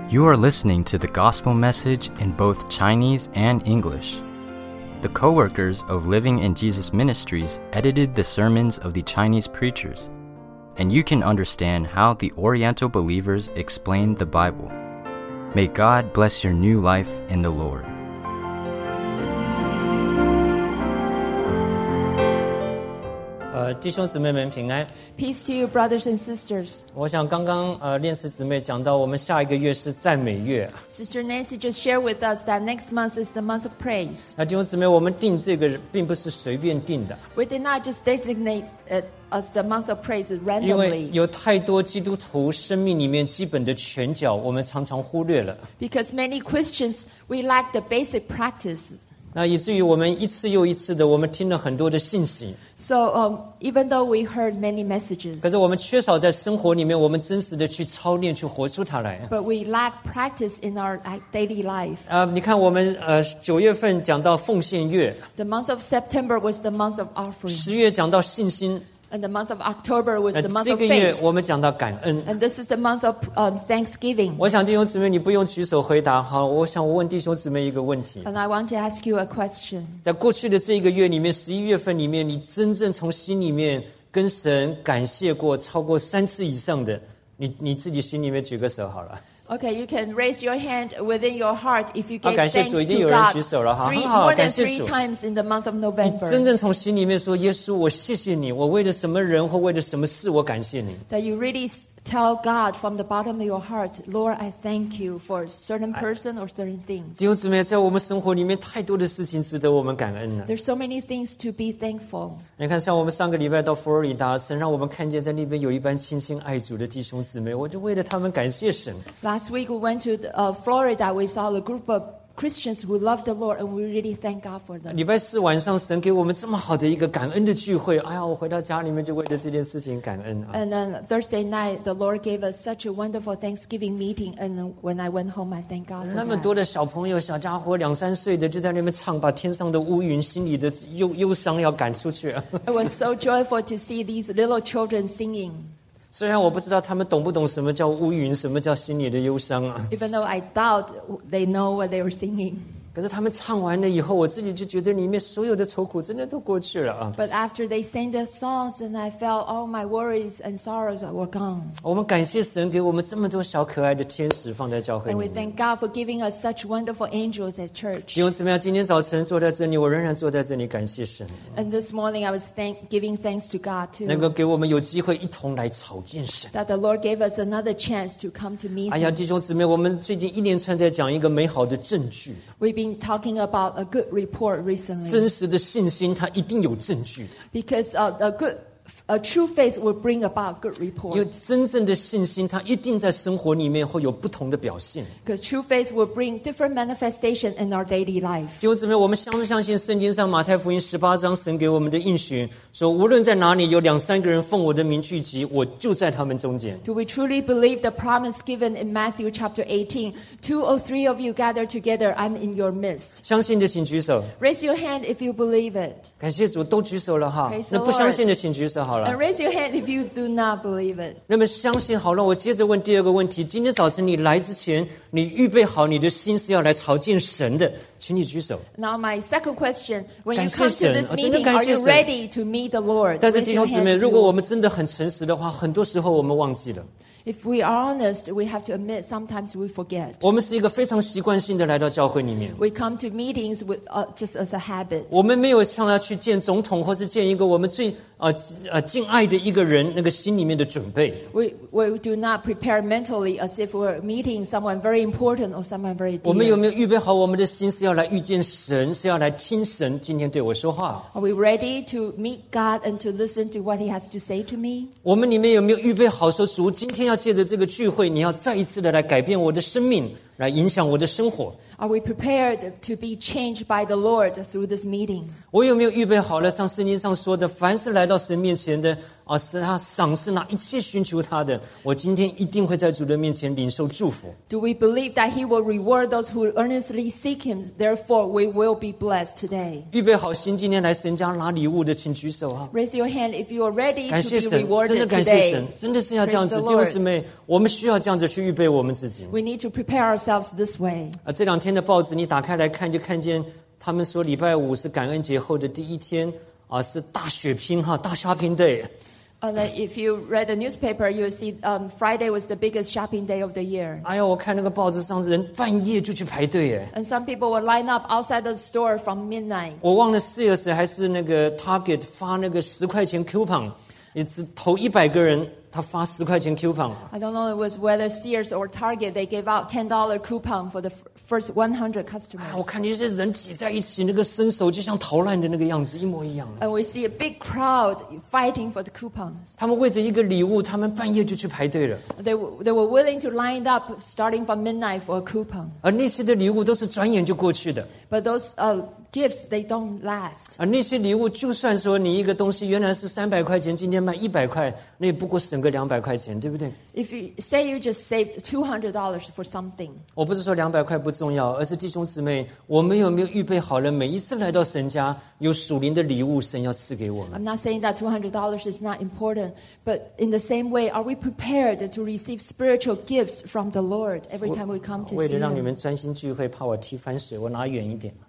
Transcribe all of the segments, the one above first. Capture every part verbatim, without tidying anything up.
You are listening to the gospel message in both Chinese and English. The co-workers of Living in Jesus Ministries edited the sermons of the Chinese preachers, and you can understand how the Oriental believers explain the Bible. May God bless your new life in the Lord. 呃，弟兄姊妹们平安。 Peace to you, brothers and sisters. 我想刚刚呃，练词姊妹讲到，我们下一个月是赞美月。 Sister Nancy just shared with us that next month is the month of praise. 那弟兄姊妹，我们定这个并不是随便定的， We did not just designate it as the month of praise 因为 randomly, 有太多基督徒生命里面基本的拳脚，我们常常忽略了。 because many Christians, we lack the basic practice. 那以至于我们一次又一次的，我们听了很多的信息， So um, even though we heard many messages, 可是我们缺少在生活里面，我们真实的去操练，去活出它来。 but we lack practice in our uh, daily life. 啊、你看我们呃九月份讲到奉献月， The month of September was the month of offering, 十月讲到信心， and the month of October was 呃 the month 这 of 个月 faith. 我们讲到感恩。 And this is the month of um, Thanksgiving. 我想弟兄姊妹，你不用举手回答。好，我想我问弟兄姊妹一个问题： And I want to ask you a question. 在过去的这一个月里面，十一月份里面，你真正从心里面跟神感谢过超过三次以上的，你你自己心里面举个手好了。 Okay, you can raise your hand within your heart if you 好， gave 感谢 thanks 主，已经 to 有人 God 举手了，好， three, 很好， more 感 than 谢 three 主。 times in the month of 你 November. 真正从心里面说，耶稣，我谢谢你，我为了什么人或为了什么事，我感谢你。 That you really s- tell God from the bottom of your heart, Lord, I thank you for a certain person or certain 弟 things. 兄姊妹，在我们生活里面，太多的事情值得我们感恩了。 There's so many things to be thankful. 你看，像我们上个礼拜到佛罗里达，神让我们看见在那边有一班亲心爱主的弟兄姊妹，我就为了他们感谢神。 Last week we went to the, uh, Florida. We saw a group of Christians who love the Lord, and we really thank God for them. 礼拜四晚上，神给我们这么好的一个感恩的聚会，哎呀，我回到家里面就为了这件事情感恩啊。 And then Thursday night, the Lord gave us such a wonderful Thanksgiving meeting. And then when I went home, I thank God for 那么多 that. 的小朋友、小家伙，两三岁的就在那边唱，把天上的乌云、心里的忧忧伤要赶出去。 It was so joyful to see these little children singing. 虽然我不知道他们懂不懂什么叫乌云，什么叫心里的忧伤啊， Even though I doubt they know what they were singing. 可是他们唱完了以后，我自己就觉得里面所有的愁苦真的都过去了啊。 But after they sang their songs, and I felt all my worries and sorrows were gone. 我们感谢神给我们这么多小可爱的天使放在教会 And 里 we 面。 thank God for giving us such wonderful angels at 弟 church. 兄姊妹，今天早晨坐在这里，我仍然坐在这里感谢神， And this morning I was thank, giving thanks to God 能 too. 够给我们有机会一同来朝见神。 That the Lord gave us another chance to come to meet 哎呀， Him. 弟兄姊妹，我们最近一连串在讲一个美好的证据， We've been talking about a good report recently. 真实的信心它一定有证据， Because uh, a good, a true faith will bring about good 因为 report. 真正的信心它一定在生活里面会有不同的表现。 Because true faith will bring different manifestation in our daily life. 弟兄姊妹，我们相不相信圣经上马太福音十八章神给我们的应许，说无论在哪里有两三个人奉我的名聚集，我就在他们中间。 Do we truly believe the promise given in Matthew chapter eighteen? Two or three of you gather together, I'm in your midst. 相信的请举手， Raise your hand if you believe it. 感谢主，都举手了哈 Praise。the 那不相信的请举手好 And 了。 raise your hand if you do not believe it. 那么相信好了，我接着问第二个问题：今天早晨你来之前，你预备好你的心是要来朝见神的，请你举手。 Now my second question, when you 感谢 come to 神， this 啊，真的 meeting, 感 are 谢 you 神。 ready to meet the Lord? 但是 Raise 弟 your 兄姊妹， hand if 如果 you- 我们真的很诚实的话，很多时候我们忘记了。 If we are honest, we have to admit sometimes we forget. 我们是一个非常习惯性的来到教会里面， We come to meetings with, uh, just as a habit. 我们没有像要去见总统，或是见一个我们最呃呃敬爱的一个人，那个心里面的准备。 We, we do not prepare mentally as if we're meeting someone very important or someone very 我们有 dear. 没有预备好我们的心是要来遇见神，是要来听神今天对我说话？ Are we ready to meet God and to listen to what He has to say to me? 我们里面有没有预备好说，主今天要借着这个聚会，你要再一次的来改变我的生命，来影响我的生活？ Are we prepared to be changed by the Lord through this meeting? 我有没有预备好了？像圣经上说的，凡是来到神面前的啊，是他赏赐那一切寻求他的，我今天一定会在主的面前领受祝福。 Do we believe that he will reward those who earnestly seek him? Therefore, we will be blessed today. 预备好心，今天来神家拿礼物的，请举手啊！ Raise your hand if you are ready 感 to 谢 be 神，真的 rewarded 感谢神， today. 真的是要这样子， Praise the 弟兄 Lord. 姊妹，我们需要这样子去预备我们自己。 We need to prepare ourselves this way. 啊，这两天的报纸你打开来看，就看见他们说礼拜五是感恩节后的第一天啊，是大血拼哈，大 shopping day。 Uh, like if you read the newspaper, you will see um, Friday was the biggest shopping day of the year. 哎呀，我看那个报纸上人半夜就去排队耶。 And some people will line up outside the store from midnight. 我忘了 Sears 还是那个 Target 发那个十块钱 coupon， 也只投一百个人，他发十块钱 coupon。 I don't know it was whether Sears or Target, they gave out ten dollar coupon for the f- first one hundred 哎， customers. 我看那些人挤在一起，那个伸手就像逃难的那个样子，一模一样。 And we see a big crowd fighting for the coupons. 他们为着一个礼物，他们半夜就去排队了。 They, w- they were willing to line up starting from midnight for a coupon. 而那些的礼物都是转眼就过去的。 But those uh, gifts, they don't last. 而那些礼物，就算说你一个东西原来是三百块钱，今天卖一百块，那也不过省个两百块钱，对不对？ If you say you just saved two hundred dollars for something, 我不是说两百块不重要，而是弟兄姊妹，我们有没有预备好了？每一次来到神家，有属灵的礼物，神要赐给我们。 I'm not saying that two hundred dollars is not important, but in the same way, are we prepared to receive spiritual gifts from the Lord every time we come to 为 see 了让你 Him? 们专心聚会，怕我踢翻水，我拿远一点。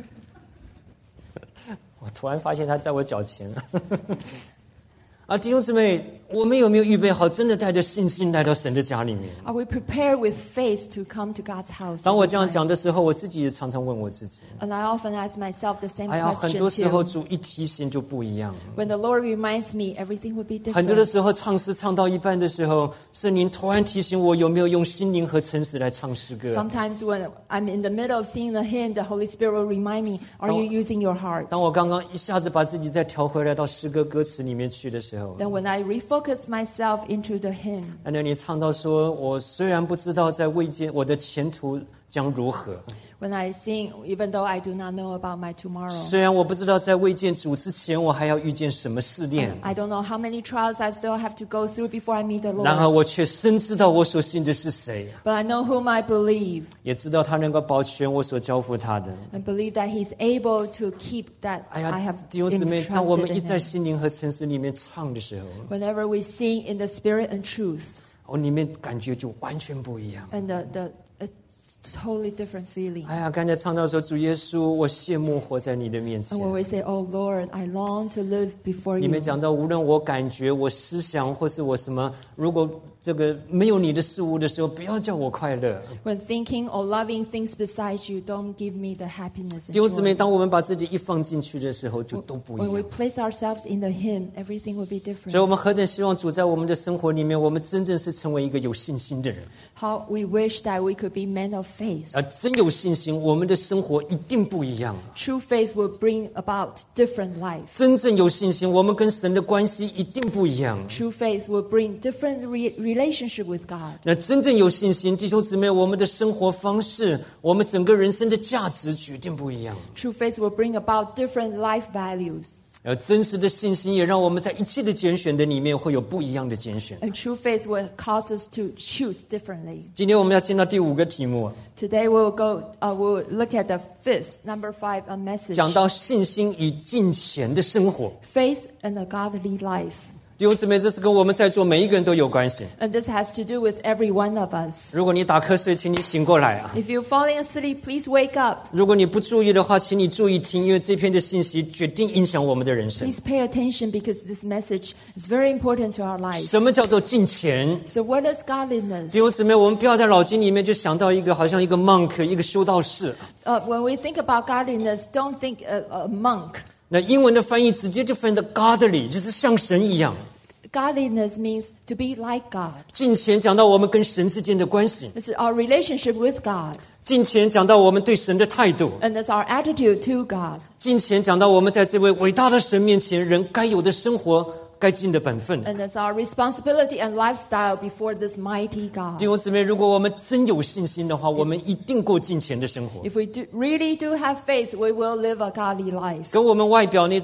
我突然发现他在我脚前啊，弟兄姊妹，我们有没有预备好，真的带着信心来到神的家里面？ Are we prepared with faith to come to God's house? 当我 every 这样 time? 讲的时候，我自己也常常问我自己： And I often ask myself the same 哎呀，很 question 多时候 too. 主一提醒就不一样。 When the Lord reminds me, everything will be 很多的 different. 时候，唱诗唱到一半的时候，圣灵突然提醒我，有没有用心灵和诚实来唱诗歌？ Sometimes when I'm in the middle of singing a hymn, the Holy Spirit will remind me, are you using your heart? 当我刚刚一下子把自己再调回来到诗歌歌词里面去的时候， Then when I refocus myself into the hymn, 那你唱到说，我虽然不知道在未见我的前途将如何， when I sing, even though I do not know about my tomorrow, 虽然我不知道在未见主之前，我还要遇见什么试炼， I don't know how many trials I still have to go through before I meet the 然而 Lord, 我却深知道我所信的是谁， but I know whom I believe 也知道他能够保全我所交付他的。 and believe that He's able to keep that 哎 I 呀 have， 弟兄姊妹，当我们 entrusted 一 in 在 Him. 心灵和诚实里面唱的时候， Whenever we sing in the Spirit and truth, 哦，里面感觉就完全不一样。 and the, the it's totally different feeling. 哎呀，刚才唱到说，主耶稣，我羡慕活在你的面前 And。when we say, "Oh Lord, I long to live before 里 you," 面讲到，无论我感觉、我思想，或是我什么，如果这个没有你的事物的时候，不要叫我快乐。 when thinking or loving things beside you, don't give me the happiness 弟兄姊妹， and joy. 当我们把自己一放进去的时候，就都不 When 一 we 样。 place ourselves in the Hymn, everything will be 所以，我 different. 们何等希望主在我们的生活里面，我们真正是成为一个有信心的人。 How we wish that we could be men of faith. 而真有信心，我们的生活一定不一样。 True faith will bring about different life. 真正有信心，我们跟神的关系一定不一样。 True faith will bring different re- relationship with God. 那真正有信心，弟兄姊妹，我们的生活方式，我们整个人生的价值决定不一样。 True faith will bring about different life values. 而真实的信心也让我们在一切的拣选的里面会有不一样的拣选。 And true faith will cause us to choose differently. 今天我们要进到第五个题目， Today we'll go, uh, we'll look at the fifth, number five, a message. 讲到信心与金钱的生活。 Faith and a godly life. 弟兄姊妹，这是跟我们在座每一个人都有关系。 And this has to do with every one of us. 如果你打瞌睡，请你醒过来啊！ If you're falling asleep, please wake up. 如果你不注意的话，请你注意听，因为这篇的信息决定影响我们的人生。 Please pay attention because this message is very important to our lives. 什么叫做金钱？ So what is godliness? 弟兄姊妹，我们不要在脑筋里面就想到一个好像一个 monk， 一个修道士。 Uh, when we think about godliness, don't think a, a monk. 那英文的翻译直接就翻的 godly， 就是像神一样。 Godliness means to be like God. 金钱讲到我们跟神之间的关系， This is our relationship with God. 金钱讲到我们对神的态度， And that's our attitude to God. 金钱讲到我们在这位伟大的神面前人该有的生活、该尽的本分。 And that's our responsibility and lifestyle before this mighty 弟 God. 兄姊妹，如果我们真有信心的话，我们一定过金钱的生活， If we do, really do have faith, we will live a godly life. 跟我们外表那种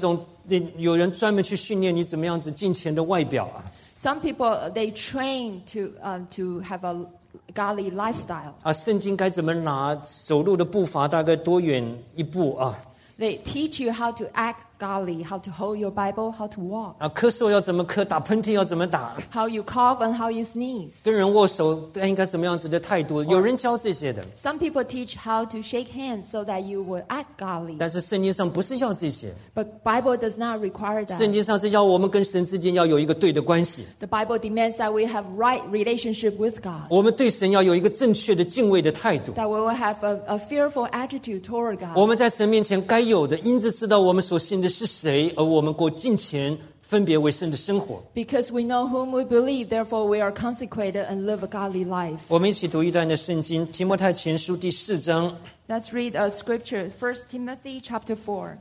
有人专门去训练你怎么样子敬虔的外表啊。 Some people, they train to, um, to have a godly lifestyle. 啊，圣经该怎么拿，走路的步伐大概多远一步啊？ They teach you how to act godly, how to hold your Bible, how to walk, 啊，咳嗽要怎么咳，打喷嚏要怎么打， how you cough and how you sneeze. 跟人握手该应该什么样子的态度，有人教这些的。 Some people teach how to shake hands so that you will act godly. 但是圣经上不是要这些， But Bible does not require 圣 that. 经上是要我们跟神之间要有一个对的关系， The Bible demands that we have right relationship with God, 我们对神要有一个正确的敬畏的态度。 that we will have a, a fearful attitude toward 我 God. 们在神面前该有的，因此知道我们所信的是谁，而我们过敬虔分别为圣的生活。 Because we know whom we believe, therefore we are consecrated and live a godly life. 我们一起读一段的圣经，提摩太前书第四章。 Let's read a scripture, First Timothy chapter four.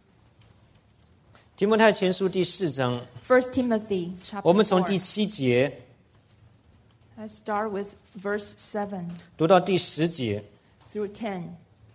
提摩太前书第四章， First Timothy 我 chapter 们从 four. 第七节 Let's start with verse seven 读到第十节。 through ten.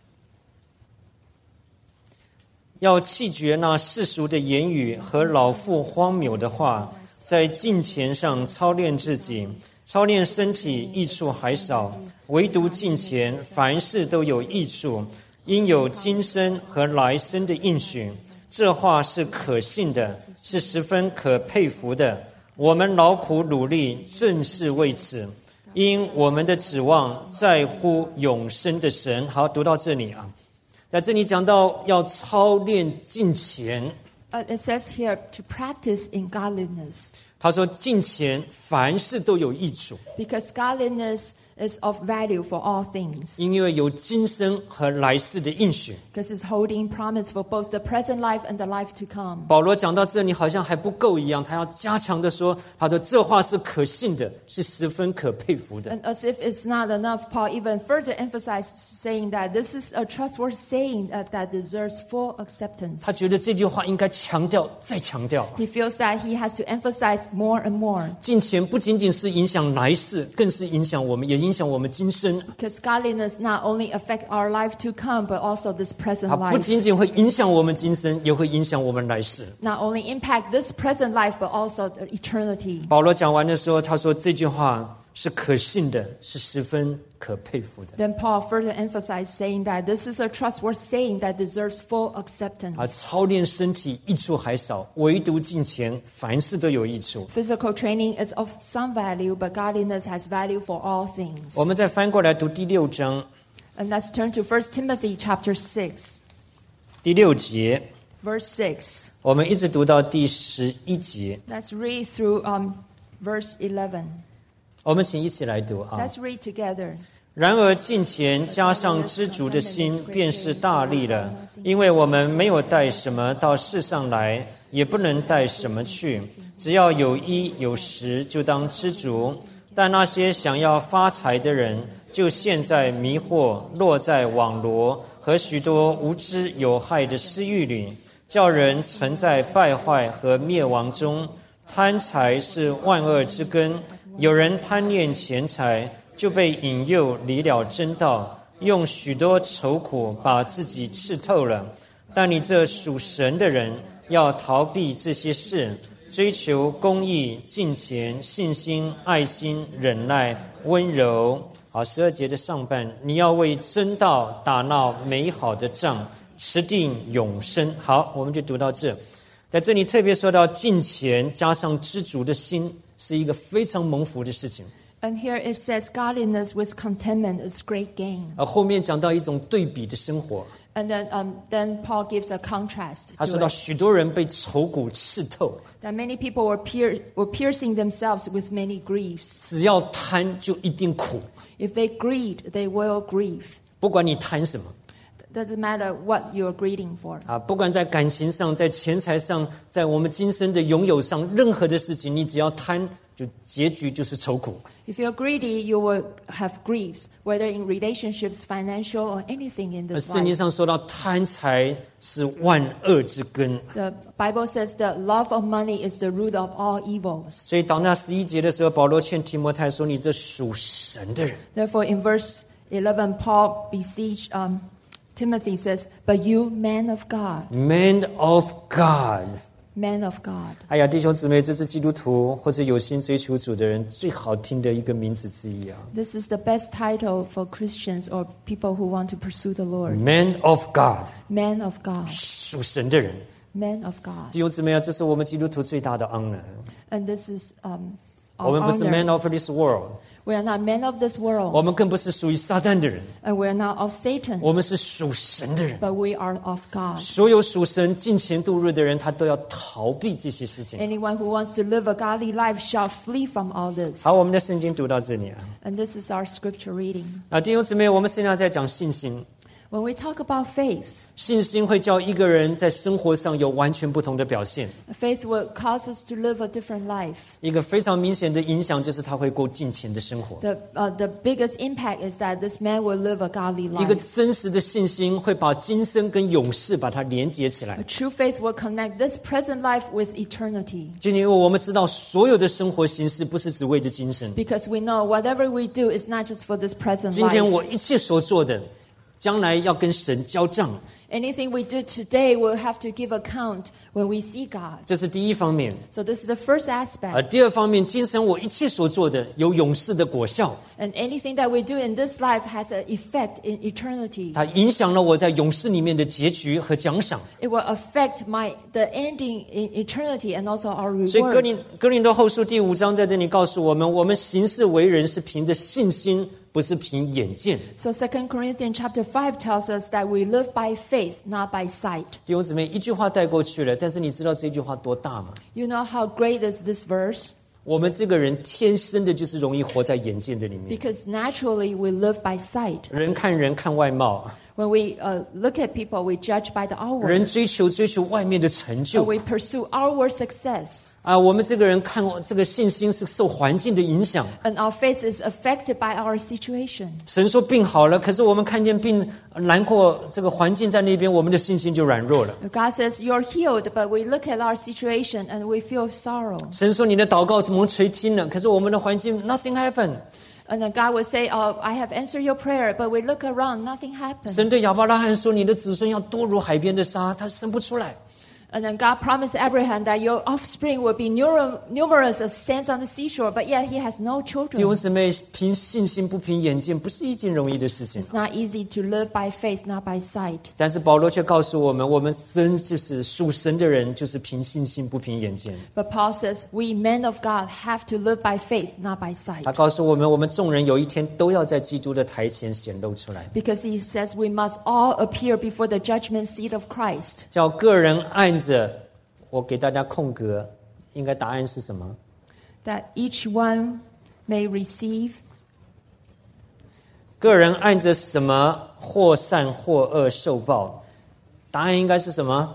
要弃绝那世俗的言语和老妇荒谬的话，在敬虔上操练自己，操练身体益处还少，唯独敬虔凡事都有益处，因有今生和来生的应许。这话是可信的，是十分可佩服的。我们劳苦努力，正是为此，因我们的指望在乎永生的神。好，读到这里啊。在这里讲到要操练敬虔， Uh, it says here to practice in godliness, 他说敬虔凡事都有益处， because godliness is of value for all things, 因为有今生和来世的应许。 because it's holding promise for both the present life and the life to come. 保罗讲到这里好像还不够一样，他要加强的说，他说这话是可信的，是十分可佩服的。 And as if it's not enough, Paul even further emphasized saying that this is a trustworthy saying that, that deserves full acceptance. 他觉得这句话应该强调再强调， He feels that he has to emphasize more and more, 敬虔不仅仅是影响来世，更是影响我们，也影响我们今生。 because godliness not only affect our life to come, but also this present 它不 life. 仅仅会影响我们今生，也会影响我们来世。 Not only impact this present life, but also the eternity. 保罗讲完的时候，他说这句话是可信的，是十分可佩服的。 Then Paul further emphasized saying that this is a trustworthy saying that deserves full acceptance. 而操练身体益处还少，唯独敬虔凡事都有益处。 Physical training is of some value, but godliness has value for all things. 我们再翻过来读第六章 And let's turn to First Timothy chapter six, 第六节， verse six. 我们一直读到第十一节。 Let's read through um, verse eleven. 我们请一起来读啊。 Let's read together. 然而敬虔加上知足的心，便是大利了。因为我们没有带什么到世上来，也不能带什么去，只要有衣有食，就当知足。但那些想要发财的人，就陷在迷惑，落在网罗和许多无知有害的私欲里，叫人沉在败坏和灭亡中。贪财是万恶之根，有人贪恋钱财，就被引诱离了真道，用许多愁苦把自己刺透了。但你这属神的人，要逃避这些事，追求公义、敬虔、信心、爱心、忍耐、温柔。好，十二节的上半，你要为真道打那美好的仗，持定永生。好，我们就读到这。在这里特别说到敬虔加上知足的心，是一个非常蒙福的事情。 And here it says, godliness with contentment is great gain. 而后面讲到一种对比的生活， And then, um, then Paul gives a contrast 他说 to 到 it. 许多人被愁苦刺透， That many people were, pier- were piercing themselves with many griefs. 只要贪就一定苦， If they greed, they will grieve. 不管你贪什么 Doesn't matter what you're greeding for. 啊，不管在感情上、在钱财上、在我们今生的拥有上，任何的事情，你只要贪，就结局就是愁苦。 If you're greedy, you will have griefs, whether in relationships, financial, or anything in 而 this 圣经 life. 上说到贪财是万恶之根， The Bible says that love of money is the root of all evils. 所以到那十一节的时候，保罗劝提摩太说：“你这属神的人。” Therefore, in verse eleven, Paul beseech um, Timothy says, "But you, man of God, Man of God。 man of God." 哎呀，弟兄姊妹，这是基督徒或者有心追求主的人最好听的一个名字之一啊。 This is the best title for Christians or people who want to pursue the Lord. Man of God， Man of God, 属神的人。 man of God. 弟兄姊妹啊，这是我们基督徒最大的 honor。 And this is um, 我 our 们不是 man honor. of this world， We are not men of this 我 world, 们更不是属于撒旦的人， and we are not of Satan, 我们是属神的人。 but we are of God. 所有属神敬虔度日的人，他都要逃避这些事情。 Anyone who wants to live a godly life shall flee from all this. 好，我们的圣经读到这里啊。 And this is our scripture reading. 啊，弟兄姊妹，我们现在在讲信心， When we talk about faith, 信心会叫一个人在生活上有完全不同的表现。 faith will cause us to live a different life. 一个非常明显的影响就是他会过敬虔的生活。 The, uh, the biggest impact is that this man will live a godly 一个 life. 真实的信心会把今生跟永世把它连接起来 A。true faith will connect this present life with eternity. 今天因为我们知道所有的生活形式不是只为着今生， Because we know whatever we do is not just for this present 今天我 life. 一切所做的，将来要跟神交账， Anything we do today will have to give account when we see God. 这是第一方面。 So this is the first 而 aspect. 第二方面，今生我一切所做的有永世的果效， And anything that we do in this life has an effect in eternity. 它影响了我在永世里面的结局和奖赏。 It will affect my the ending in eternity and also our 所以哥 reward. 林哥林多后书第五章在这里告诉我们，我们行事为人是凭着信心，不是凭眼见。 So Second Corinthians chapter five tells us that we live by faith, not by sight. 弟兄姊妹，一句话带过去了，但是你知道这句话多大吗？ You know how great is this verse? 我们这个人天生的就是容易活在眼见的里面。 Because naturally we live by sight. 人看人看外貌， When we uh, look at people, we judge by the 人 outward. 追求追求外面的成 So 就 we pursue outward success. 啊。我们这个人看这个信心是受环境的影响。 And our faith is affected by our situation. 神说病好了，可是我们看见病难过，这个环境在那边，我们的信心就软弱了。 God says, you're healed, but we look at our situation and we feel sorrow. 神说你的祷告蒙垂听了，可是我们的环境 nothing happened。 And then God will say, oh, I have answered your prayer, but we look around, nothing happened. 神对亚伯拉罕说，你的子孙要多如海边的沙，他生不出来。 And then God promised Abraham that your offspring will be numer- numerous as sands on the seashore, but yet he has no 弟 children. 兄姊妹，凭信心不凭眼见，不是一件容易的事情。 It's not easy to live by faith, not by sight. 但是保罗却告诉我们，我们真就是属神的人，就是凭信心不凭眼见。 But Paul says, we men of God have to live by faith, not by sight. 他告诉我们，我们众人有一天都要在基督的台前显露出来， Because he says we must all appear before the judgment seat of Christ. 叫个人按着。我给大家空格，应该答案是什么？ That each one may receive. 个人按着什么或善或恶受报？答案应该是什么？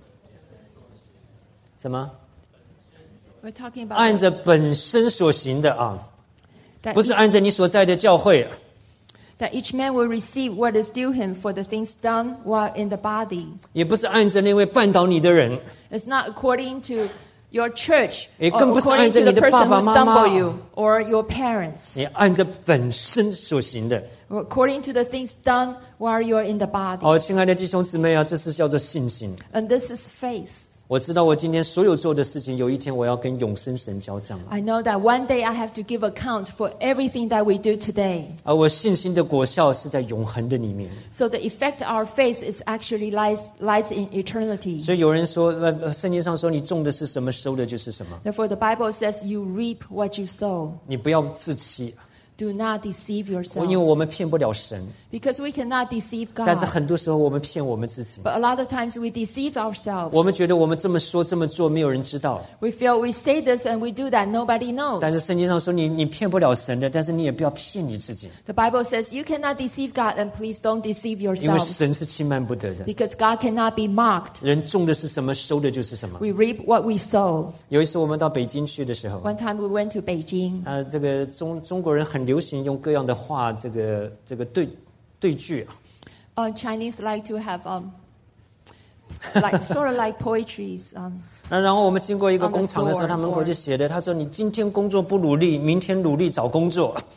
什么？ We're talking about 按着本身所行的啊， that 不是 each, 按着你所在的教会。 that each man will receive what is due him for the things done while in the body. 也不是按着那位绊倒你的人， It's not according to your church 也 or 更不是 according 按着 to 你 the 的爸 person 爸 who 妈妈。 stumbled you or your parents. 你按着本身所行的。 Or according to the things done while you're in the body. 哦，亲爱的弟兄姊妹啊，这是叫做信心。 And this is faith. 我知道我今天所有做的事情，有一天我要跟永生神交账。 I know that one day I have to give account for everything that we do today. 而我信心的果效是在永恒的里面。 So the effect of our faith is actually lies, lies in eternity. 所以有人说，呃，圣经上说你种的是什么，收的就是什么。 Therefore, the Bible says you reap what you sow. 你不要自欺， Do not deceive 因为我 yourselves. 们骗不了神。 Because we cannot deceive 但是 God. 很多时候我们骗我们自己。 But a lot of times we deceive 我 ourselves. 们觉得我们这么说这么做，没有人知道。 We feel we say this and we do that. Nobody 但 knows. 是圣经上说你你骗不了神的，但是你也不要骗你自己， The Bible says you cannot deceive God, and please don't deceive 因为 yourselves. 神是轻慢不得的。 Because God cannot be mocked. 人种的是什么，收的就是什么。 We reap what we sow. 有一次我们到北京去的时候， One time we went to Beijing. 啊，这个中中国人很流行用各样的话，这个这个对对句。 Uh, Chinese like to have um, like sort of like poetries. Um, 那然后我们经过一个 On the 工厂的时候， door, 他门口就写的，他说：“你今天工作不努力，明天努力找工作。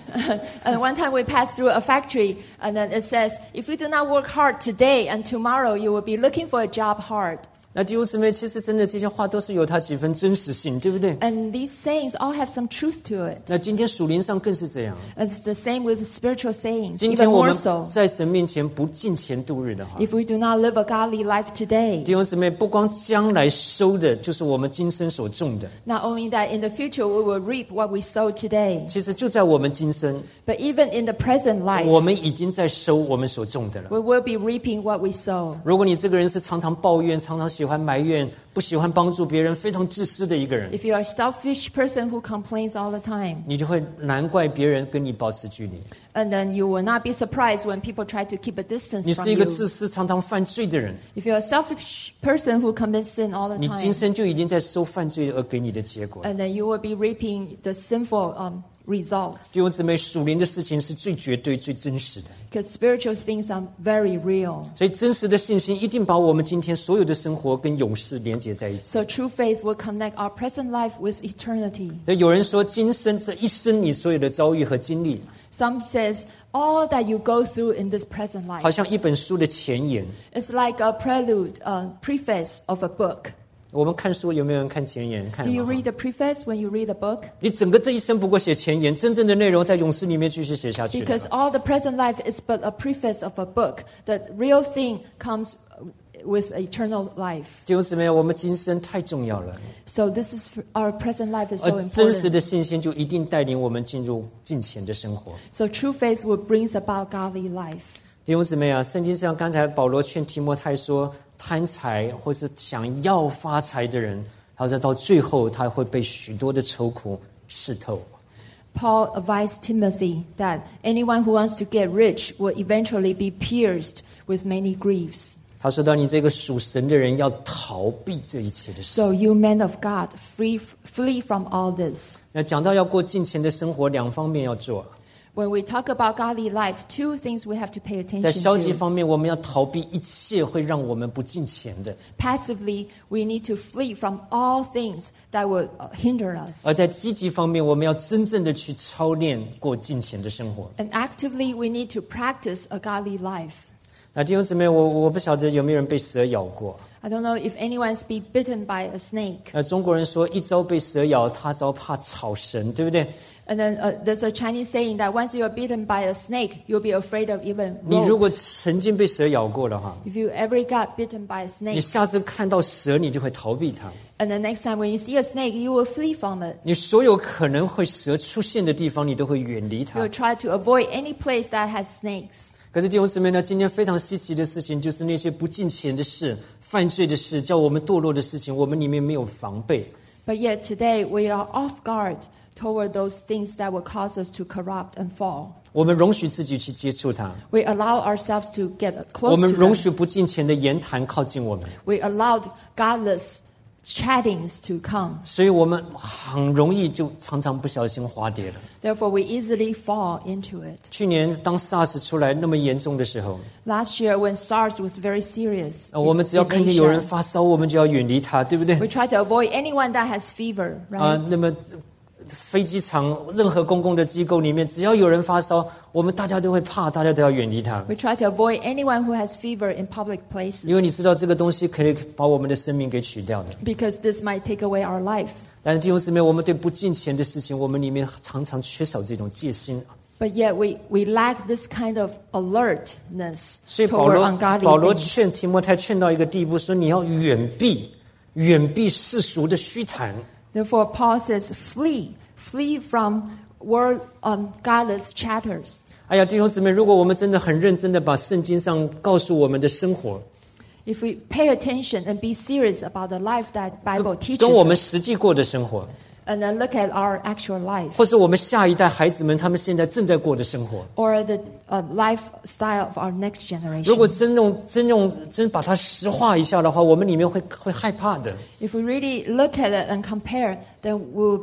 And one time we passed through a factory, and then it says, if you do not work hard today and tomorrow, you will be looking for a job hard. 那弟兄姊妹，其实真的这些话都是有它几分真实性，对不对？ And these sayings all have some truth to it. 那今天属灵上更是这样。 And it's the same with spiritual sayings, 今 even 天我 more 们 so. 在神面前不敬虔度日的话， If we do not live a godly life today, 弟兄姊妹，不光将来收的就是我们今生所种的， not only that in the future we will reap what we sow today, 其实就在我们今生， but even in the present 我 life, 们已经在收我们所种的了。 we will be reaping what we sow. 如果你这个人是常常抱怨、常常喜欢埋怨、不喜欢帮助别人、非常自私的一个人， If you are a selfish person who complains all the time, 你就会难怪别人跟你保持距离。 and then you will not be surprised when people try to keep a distance 你 from 是一个 you. 自私、常常犯罪的人， If you're a selfish person who commits sin all the 你 time, 今生就已经在收犯罪而给你的结果。 and then you will be reaping the sinful um, results. 弟兄姊妹，属灵的事情是最绝对、最真实的， Because spiritual things are very real. 所以真实的信心一定把我们今天所有的生活跟永世连接在一起。 So true faith will connect our present life with eternity. 有人说，今生这一生你所有的遭遇和经历， Some says all that you go through in this present 好 life. 像一本书的前言。 It's like a prelude, a preface of a book. 我们看书有没有人看前言？看 Do you 吗 read the preface when you read a book? 你整个这一生不过写前言，真正的内容在永世里面继续写下去的。 Because all the present life is but a preface of a book. The real thing comes with eternal life. 弟兄姊妹，我们今生太重要了， So this is our present life is so 而真实 important. 的信心就一定带领我们进入敬虔的生活。 So true faith will brings about godly life. 弟兄姊妹啊，圣经上刚才保罗劝提摩太说，贪财或是想要发财的人，好像到最后他会被许多的愁苦刺透。 Paul advised Timothy that anyone who wants to get rich will eventually be pierced with many griefs. 他说到，你这个属神的人要逃避这一切的事。 So you men of God, free, flee from all this. 那讲到要过敬虔的生活，两方面要做。 When we talk about godly life, two things we have to pay 在 attention 消极 to. 方面，我们要逃避一切会让我们不敬虔的； Passively, we need to flee from all things that will uh, hinder us. 而在积极方面，我们要真正的去操练过敬虔的生活。 And actively, we need to practice a godly life. 那弟兄姊妹，我我不晓得有没有人被蛇咬过。 I don't know if anyone's been bitten by a snake. 那中国人说，一朝被蛇咬，他朝怕草绳，对不对？ And then uh, there's a Chinese saying that once you're bitten by a snake, you'll be afraid of even 你如 rope. 果曾经被蛇咬过的话， If you ever got bitten by a 你 snake, 下次看到蛇，你就会逃避它。 and the next time when you see a snake, you will flee from it. 你所有可能会蛇出现的地方，你都会远离 You'll 它。 try to avoid any place that has snakes. 可是弟兄姊妹呢，今天非常稀奇的事情，就是那些不敬虔的事、犯罪的事、叫我们堕落的事情，我们里面没有防备。 But yet today we are off guard toward those things that will cause us to corrupt and fall. 我们容许自己去接触它， We allow ourselves to get 我 close 们 to 容 them. 许不敬虔的言谈靠近我们， We allowed godless chattings to come. 所以我们很容易就常常不小心滑跌了。 Therefore, we easily fall into it. 去年当 SARS 出来那么严重的时候， Last year, when SARS was very serious, 呃我们 in- 只要 in 看见有人 Asia, 发烧，我们就要远离他，对不对？ we try to avoid anyone that has fever, 啊、 right? 那么飞机场、任何公共的机构里面，只要有人发烧，我们大家都会怕，大家都要远离他， We try to avoid anyone who has fever in public 因为 places 你知道这个东西可以把我们的生命给取掉的。 because this might take away our life. 但是弟兄姊妹，我们对不敬虔的事情，我们里面常常缺少这种戒心。 But yet we, we lack this kind of alertness 所以保 toward 罗 ungodly 保罗 things. 劝提摩太劝到一个地步，说你要远避远避世俗的虚谈。 Therefore, Paul says, flee, flee from world um, godless chatters. 哎呀，弟兄姊妹，如果我们真的很认真的把圣经上告诉我们的生活， If we pay attention and be serious about the life that Bible 跟 teaches 我们 us, 实际过的生活， and then look at our actual life, 或是我们下一代孩子们他们现在正在过的生活， or the uh, lifestyle of our next 如果 generation. 真用真用真把它实化一下的话，我们里面会会害怕的。 If we really look at it and compare, then we'll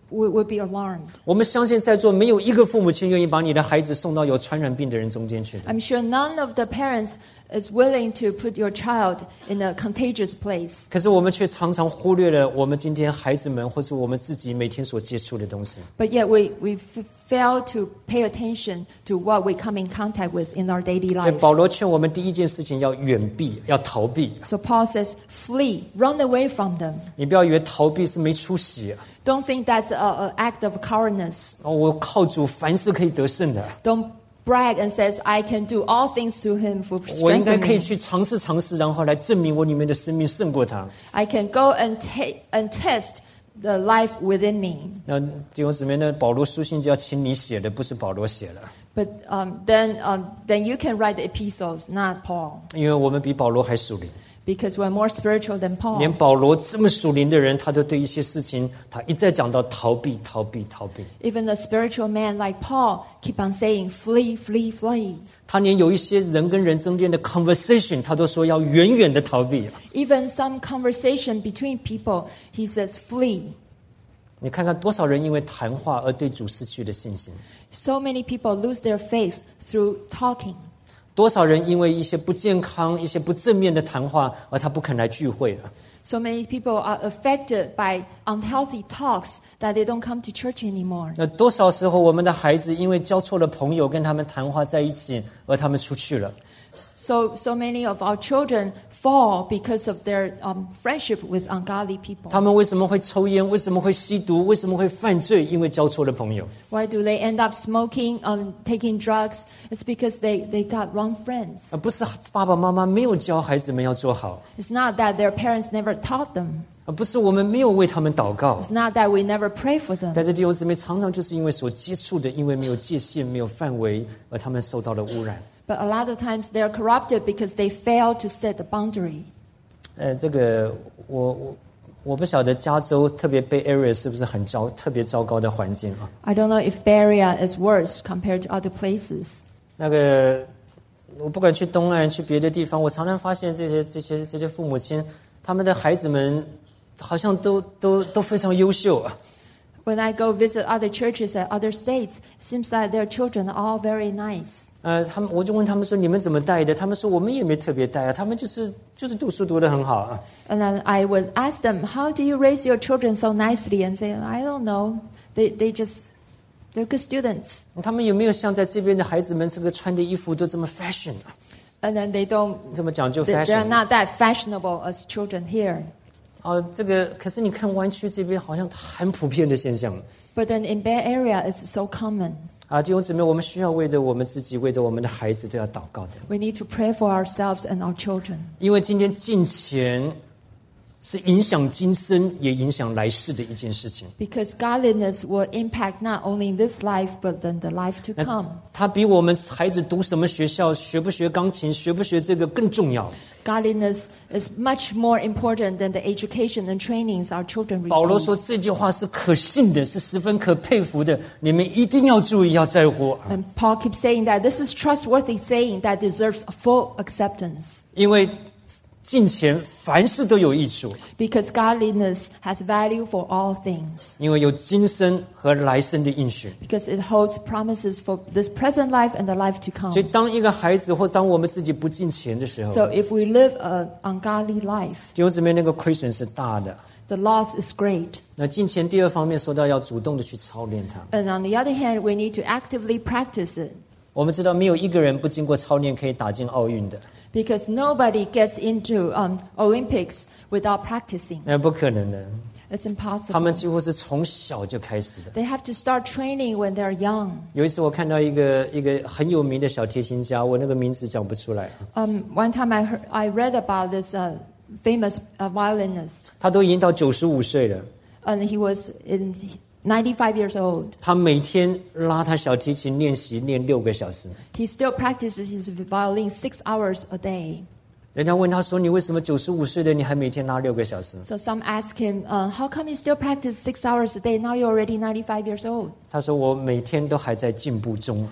we would be alarmed. 我们相信在座没有一个父母亲愿意把你的孩子送到有传染病的人中间去的。 I'm sure none of the parents is willing to put your child in a contagious place. 可是我们却常常忽略了我们今天孩子们或者我们自己每天所接触的东西。 But yet we, we f- fail to pay attention to what we come in contact with in our daily 所以 life. 保罗劝我们第一件事情要远避，要逃避。 So Paul says, flee, run away from them. 你不要以为逃避是没出息啊！ Don't think that's an act of cowardness. 哦，我靠主凡事可以得胜的， Don't brag and says, I can do all things through him who 我应该 strengthens 可以 me. 去尝试尝试，然后来证明我里面的生命胜过他。 I can go and, ta- and test the life within me. 那弟兄姊妹呢？保罗书信就要请你写的，不是保罗写的， But um, then, um, then you can write the epistles, not Paul. 因为我们比保罗还属灵。 Because we're more spiritual than 连 Paul. 保罗这么属灵的人，他都对一些事情，他一再讲到逃避、逃避、逃避。 Even a spiritual man like Paul keep on saying, flee, flee, flee. 他连有一些人跟人中间的 conversation，他都说要远远的逃避。 Even some conversation between people, he says, flee. 你看看多少人因为谈话而对主失去了信心， So many people lose their faith through talking. 多少人因为一些不健康、一些不正面的谈话而他不肯来聚会了。 So many people are affected by unhealthy talks that they don't come to church anymore. 那多少时候我们的孩子因为交错了朋友，跟他们谈话在一起，而他们出去了。 So, so many of our children fall because of their um, friendship with ungodly people. 他们为什么会抽烟？为什么会吸毒？为什么会犯罪？因为交错了朋友。 Why do they end up smoking, um, taking drugs? It's because they, they got wrong friends. 而不是爸爸妈妈没有教孩子们要做好， It's not that their parents never taught them. 而不是我们没有为他们祷告。 It's not that we never pray for them. 但是弟兄姊妹常常就是因为所接触的，因为没有界限、没有范围，而他们受到了污染。 But a lot of times they're corrupted because they fail to set the boundary. 呃，这个我我我不晓得加州特别 Bay Area 是不是很糟特别糟糕的环境啊？ I don't know if Bay Area is worse compared to other places. 那个我不管去东岸去别的地方，我常常发现这些这些这些父母亲，他们的孩子们好像都都都非常优秀啊。 When I go visit other churches at other states, it seems like their children are all very nice. 呃，他们我就问他们说：“你们怎么带的？”他们说：“我们也没特别带啊，他们就是就是读书读得很好啊。” And then I would ask them, how do you raise your children so nicely? And say, I don't know. They, they just, they're good students. 他们有没有像在这边的孩子们这个穿的衣服都这么 fashion 啊？ And then they don't, 这么讲究 they, they're fashion？ not that fashionable as children here. 哦，这个可是你看湾区这边好像很普遍的现象。 But then in Bay Area, it's so common. 啊，弟兄姊妹，我们需要为着我们自己，为着我们的孩子都要祷告的。 We need to pray for ourselves and our children. 因为今天金钱是影响今生，也影响来世的一件事情。 Because godliness will impact not only this life, but then the life to come. 它比我们孩子读什么学校、学不学钢琴、学不学这个更重要。 Godliness is much more important than the education and trainings our children 保罗 receive. 说这句话是可信的，是十分可佩服的，你们一定要注意，要在乎。 And Paul keeps saying that this is trustworthy saying that deserves full acceptance. 因为金钱凡事都有益处， Because godliness has value for all things. 因为有今生和来生的应许。 Because it holds promises for this present life and the life to 所以 come. 当一个孩子或当我们自己不进钱的时候， So if we live an ungodly life, 弟兄姊妹，那个亏损是大的。 the loss is great. 那金钱第二方面说到要主动的去操练它。 And on the other hand, we need to actively practice it. 我们知道没有一个人不经过操练可以打进奥运的， Because nobody gets into um, Olympics without practicing. 那不可能的。 It's 他们 impossible. 几乎是从小就开始的。 They have to start training when they're young. 有一次我看到一个一个很有名的小提琴家，我那个名字讲不出来， Um, one time I, heard, I read about this uh, famous uh, violinist, 他都已经到九十五岁了， and he was in ninety-five years old. 他每天拉他小提琴练习练六个小时。 He still practices his violin six hours a day. 人家问他说：“你为什么九十五岁了，你还每天拉六个小时 So some ask him, uh, how come you still practice six hours a day? Now you're already ninety-five years old. ？”他说：“我每天都还在进步中。”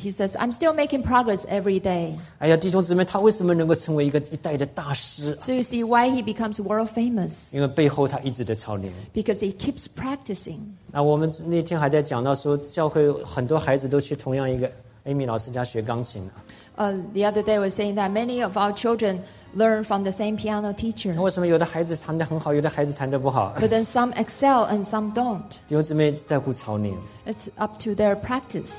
he says, I'm still making progress every day. 哎呀，弟兄姊妹，他为什么能够成为一个一代的大师？ So you see why he becomes world famous. 因为背后他一直的操练。 Because he keeps practicing. 那我们那天还在讲到说，教会很多孩子都去同样一个 Amy 老师家学钢琴。 Uh, the other day I was saying that many of our children learn from the same piano teacher. 那为什么有的孩子弹得很好，有的孩子弹得不好？ But then some excel and some don't. 弟兄姊妹在乎操练。 It's up to their practice.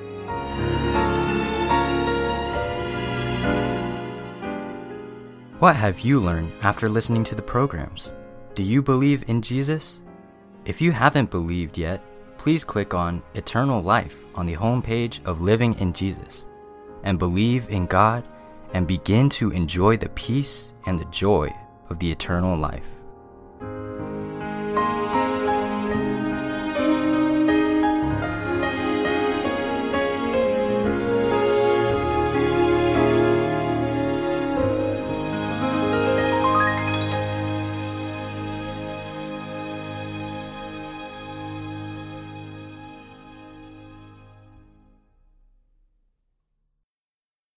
What have you learned after listening to the programs? Do you believe in Jesus? If you haven't believed yet, please click on Eternal Life on the homepage of Living in Jesus and believe in God and begin to enjoy the peace and the joy of the eternal life.